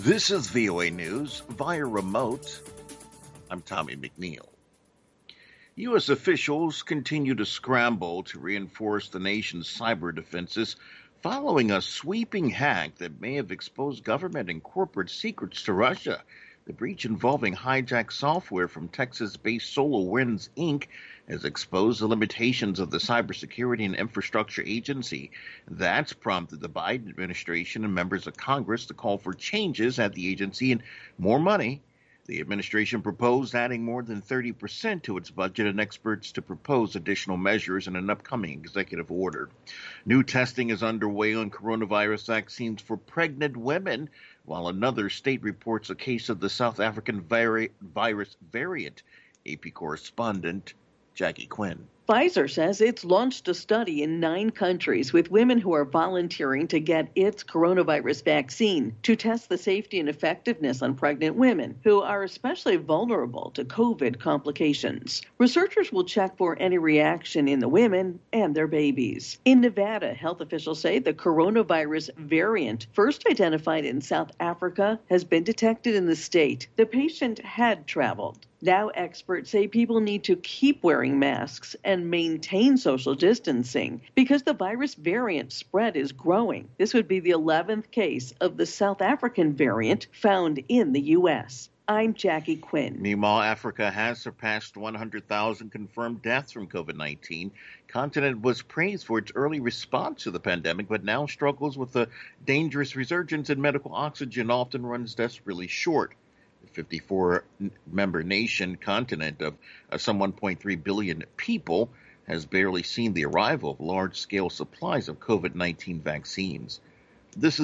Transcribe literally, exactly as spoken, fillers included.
This is V O A News via remote. I'm Tommy McNeil. U S officials continue to scramble to reinforce the nation's cyber defenses following a sweeping hack that may have exposed government and corporate secrets to Russia. The breach involving hijacked software from Texas-based SolarWinds, Incorporated has exposed the limitations of the Cybersecurity and Infrastructure Agency. That's prompted the Biden administration and members of Congress to call for changes at the agency and more money. The administration proposed adding more than thirty percent to its budget, and experts to propose additional measures in an upcoming executive order. New testing is underway on coronavirus vaccines for pregnant women, while another state reports a case of the South African vari- virus variant. A P correspondent Jackie Quinn. Pfizer says it's launched a study in nine countries with women who are volunteering to get its coronavirus vaccine to test the safety and effectiveness on pregnant women who are especially vulnerable to COVID complications. Researchers will check for any reaction in the women and their babies. In Nevada, health officials say the coronavirus variant, first identified in South Africa, has been detected in the state. The patient had traveled. Now experts say people need to keep wearing masks and maintain social distancing because the virus variant spread is growing. This would be the eleventh case of the South African variant found in the U S. I'm Jackie Quinn. Meanwhile, Africa has surpassed one hundred thousand confirmed deaths from COVID nineteen. Continent was praised for its early response to the pandemic, but now struggles with a dangerous resurgence in medical oxygen, often runs desperately short. The fifty-four member nation continent of uh, some one point three billion people has barely seen the arrival of large-scale supplies of COVID nineteen vaccines. This is